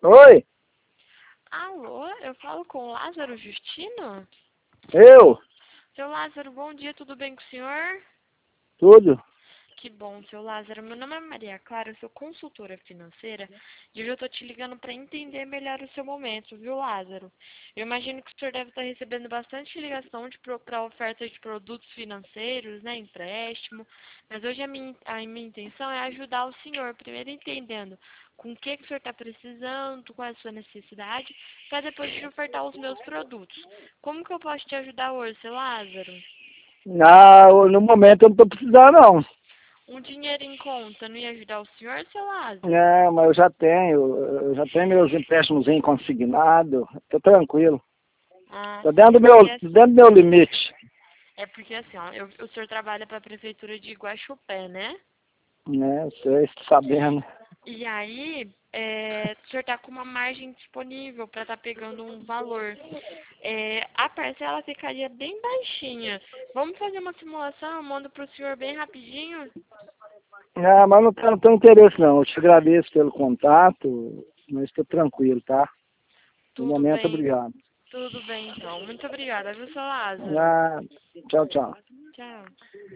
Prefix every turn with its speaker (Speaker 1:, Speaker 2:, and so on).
Speaker 1: Oi,
Speaker 2: Alô, eu falo com o Lázaro Justino?
Speaker 1: eu,
Speaker 2: Seu Lázaro, bom dia, tudo bem com o senhor?
Speaker 1: tudo.
Speaker 2: Que bom, seu Lázaro. Meu nome é Maria Clara, eu sou consultora financeira e hoje eu tô te ligando para entender melhor o seu momento, viu, Lázaro? Eu imagino que o senhor deve estar recebendo bastante ligação para oferta de produtos financeiros, né, empréstimo, mas hoje a minha intenção é ajudar o senhor, primeiro entendendo com o que o senhor está precisando, qual é a sua necessidade, para depois te ofertar os meus produtos. Como que eu posso te ajudar hoje, seu Lázaro?
Speaker 1: No momento eu não estou precisando, não.
Speaker 2: Um dinheiro em conta não ia ajudar o senhor, seu Lázaro?
Speaker 1: É, mas eu já tenho meus empréstimos consignados, estou tranquilo.
Speaker 2: Ah,
Speaker 1: Estou
Speaker 2: sim,
Speaker 1: dentro do meu limite.
Speaker 2: é porque assim, ó, o senhor trabalha para a prefeitura de Iguaxupé, né?
Speaker 1: Né, sei, estou sabendo.
Speaker 2: E aí, o senhor tá com uma margem disponível para estar pegando um valor. A parcela ficaria bem baixinha. Vamos fazer uma simulação, eu mando pro senhor bem rapidinho?
Speaker 1: É, mas não tenho interesse, não. Eu te agradeço pelo contato, mas estou tranquilo, tá? No
Speaker 2: Tudo
Speaker 1: momento,
Speaker 2: bem,
Speaker 1: obrigado.
Speaker 2: tudo bem então. Muito obrigada, viu, seu Lázaro?
Speaker 1: Ah, tchau, tchau.
Speaker 2: Tchau.